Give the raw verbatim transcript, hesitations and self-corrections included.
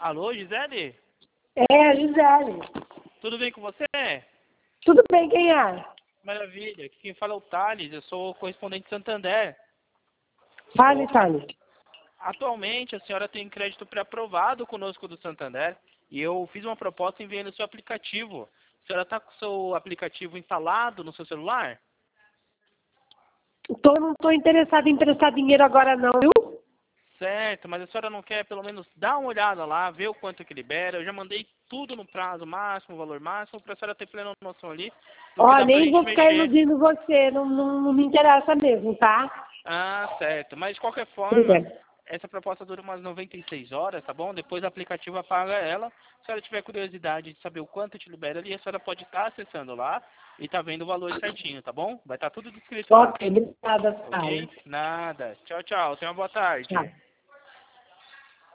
Alô, Gisele? É, a Gisele. Tudo bem com você? Tudo bem, quem é? Maravilha. Aqui quem fala é o Thales, eu sou correspondente de Santander. Fale, Thales. Atualmente, a senhora tem crédito pré-aprovado conosco do Santander e eu fiz uma proposta enviando o seu aplicativo. A senhora está com o seu aplicativo instalado no seu celular? Tô, não estou interessada em emprestar dinheiro agora não, viu? Certo, mas a senhora não quer pelo menos dar uma olhada lá, ver o quanto que libera? Eu já mandei tudo no prazo máximo, valor máximo, para a senhora ter plena noção ali do que Ó, dá pra nem gente vou ficar mexer. iludindo você, não, não, não me interessa mesmo, tá? Ah, certo. Mas de qualquer forma, Obrigada. essa proposta dura umas noventa e seis horas, tá bom? Depois o aplicativo apaga ela. Se a senhora tiver curiosidade de saber o quanto te libera ali, a senhora pode estar acessando lá e tá vendo o valor certinho, tá bom? Vai estar tudo descrito lá. Ok, obrigada, Thales. Ok? Nada. Tchau, tchau. Tenha uma boa tarde. Tchau.